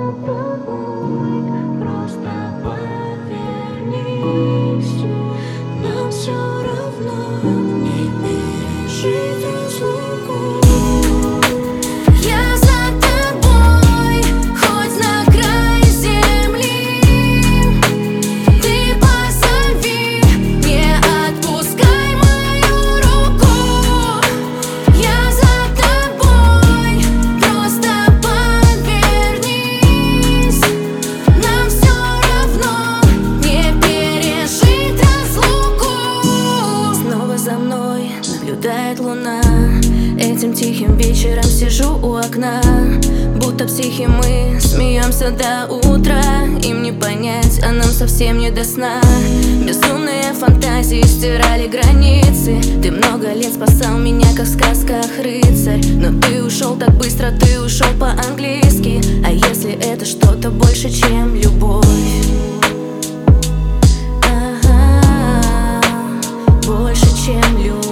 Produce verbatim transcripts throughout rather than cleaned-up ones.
Просто повернись, нам все равно не пережить разлуку. Я за тобой, хоть на край земли. Ты позови, не отпускай мою руку. Я за тобой, просто повернись. Нам все равно не пережить разлуку. Снова за мной наблюдает луна. Этим тихим вечером сижу у окна. Будто психи мы смеемся до утра. Им не понять, а нам совсем не до сна. Безумные фантазии стирали границы. Ты много лет спасал меня, как в сказках рыцарь. Но ты ушел так быстро, ты ушел по-английски. А если это что-то больше, чем любовь? Ага, больше, чем любовь.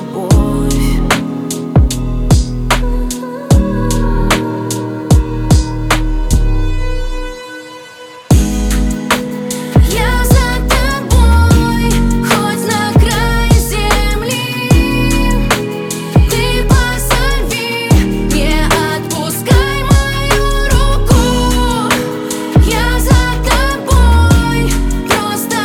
Я за тобой, хоть на край земли. Ты позови, не отпускай мою руку. Я за тобой, просто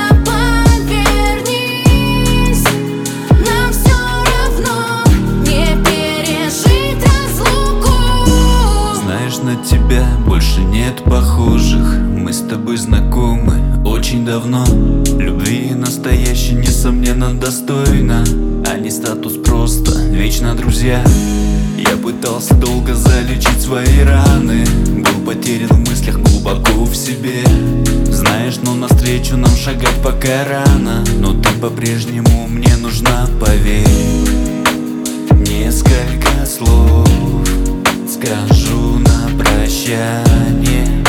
повернись. Нам все равно не пережить разлуку. Знаешь, на тебя больше нет похожих. Мы с тобой знакомы очень давно. Любви настоящей, несомненно, достойна, а не статус, просто вечно друзья. Я пытался долго залечить свои раны, был потерян в мыслях глубоко в себе. Знаешь, но навстречу нам шагать пока рано. Но ты по-прежнему мне нужна, поверь. Несколько слов скажу на прощание.